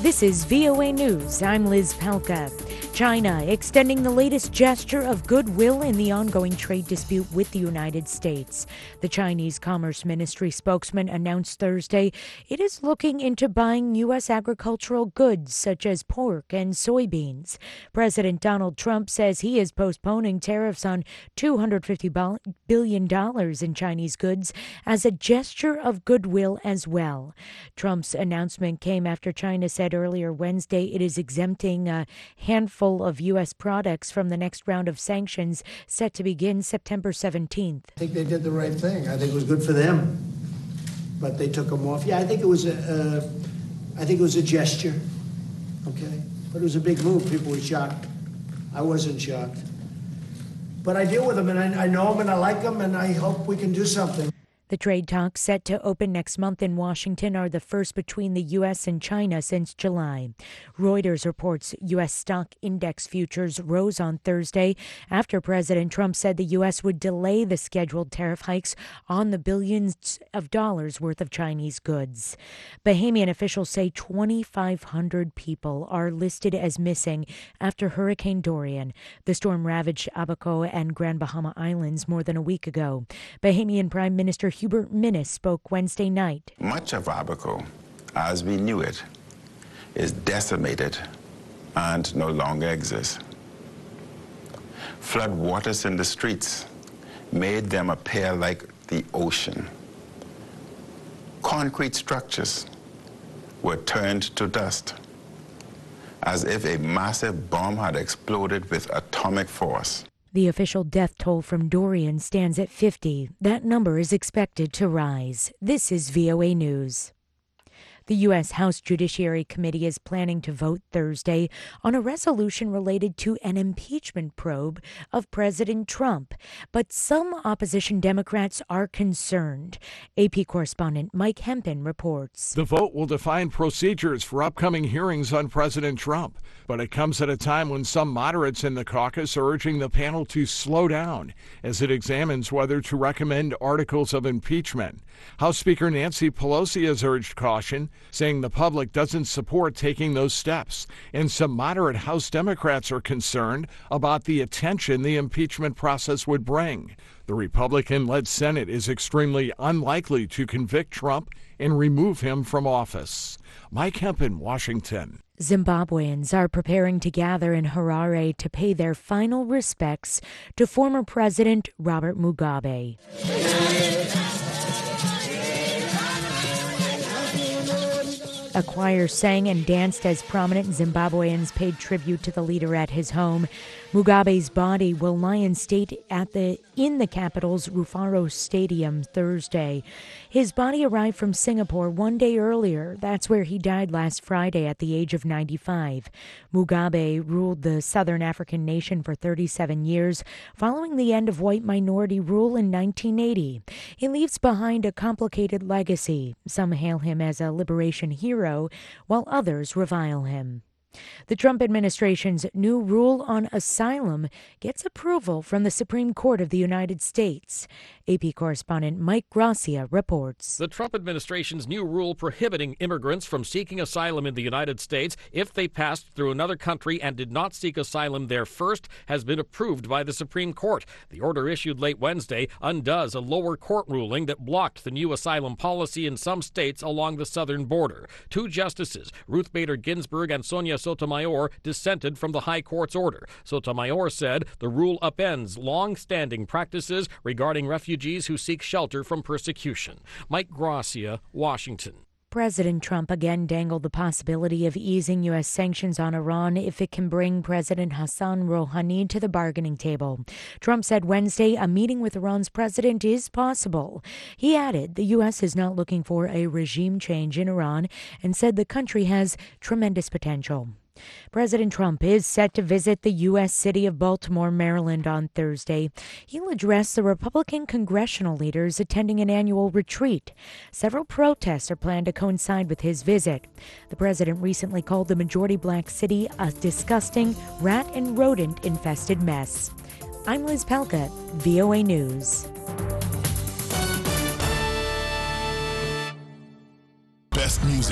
This is VOA News. I'm Liz Palka. China extending the latest gesture of goodwill in the ongoing trade dispute with the United States. The Chinese Commerce Ministry spokesman announced Thursday it is looking into buying U.S. agricultural goods such as pork and soybeans. President Donald Trump says he is postponing tariffs on $250 billion in Chinese goods as a gesture of goodwill as well. Trump's announcement came after China said earlier Wednesday it is exempting a handful of U.S. products from the next round of sanctions set to begin September 17th. I think they did the right thing. I think it was good for them, but they took them off. Yeah, I think it was a gesture, okay? But it was a big move. People were shocked. I wasn't shocked. But I deal with them, and I know them, and I like them, and I hope we can do something. The trade talks set to open next month in Washington are the first between the U.S. and China since July. Reuters reports U.S. stock index futures rose on Thursday after President Trump said the U.S. would delay the scheduled tariff hikes on the billions of dollars worth of Chinese goods. Bahamian officials say 2,500 people are listed as missing after Hurricane Dorian. The storm ravaged Abaco and Grand Bahama Islands more than a week ago. Bahamian Prime Minister Hubert Minnis spoke Wednesday night. Much of Abaco, as we knew it, is decimated and no longer exists. Flood waters in the streets made them appear like the ocean. Concrete structures were turned to dust, as if a massive bomb had exploded with atomic force. The official death toll from Dorian stands at 50. That number is expected to rise. This is VOA News. The U.S. House Judiciary Committee is planning to vote Thursday on a resolution related to an impeachment probe of President Trump. But some opposition Democrats are concerned. AP correspondent Mike Hempen reports. The vote will define procedures for upcoming hearings on President Trump. But it comes at a time when some moderates in the caucus are urging the panel to slow down as it examines whether to recommend articles of impeachment. House Speaker Nancy Pelosi has urged caution, saying the public doesn't support taking those steps. And some moderate House Democrats are concerned about the attention the impeachment process would bring. The Republican-led Senate is extremely unlikely to convict Trump and remove him from office. Mike Hempen, Washington. Zimbabweans are preparing to gather in Harare to pay their final respects to former President Robert Mugabe. A choir sang and danced as prominent Zimbabweans paid tribute to the leader at his home. Mugabe's body will lie in state in the capital's Rufaro Stadium Thursday. His body arrived from Singapore one day earlier. That's where he died last Friday at the age of 95. Mugabe ruled the southern African nation for 37 years, following the end of white minority rule in 1980. He leaves behind a complicated legacy. Some hail him as a liberation hero, while others revile him. The Trump administration's new rule on asylum gets approval from the Supreme Court of the United States. AP correspondent Mike Gracia reports. The Trump administration's new rule prohibiting immigrants from seeking asylum in the United States if they passed through another country and did not seek asylum there first has been approved by the Supreme Court. The order issued late Wednesday undoes a lower court ruling that blocked the new asylum policy in some states along the southern border. Two justices, Ruth Bader Ginsburg and Sonia Sotomayor, dissented from the High Court's order. Sotomayor said the rule upends long-standing practices regarding refugees who seek shelter from persecution. Mike Gracia, Washington. President Trump again dangled the possibility of easing U.S. sanctions on Iran if it can bring President Hassan Rouhani to the bargaining table. Trump said Wednesday a meeting with Iran's president is possible. He added the U.S. is not looking for a regime change in Iran and said the country has tremendous potential. President Trump is set to visit the U.S. city of Baltimore, Maryland on Thursday. He'll address the Republican congressional leaders attending an annual retreat. Several protests are planned to coincide with his visit. The president recently called the majority-black city a disgusting, rat and rodent-infested mess. I'm Liz Palka, VOA News. Best music.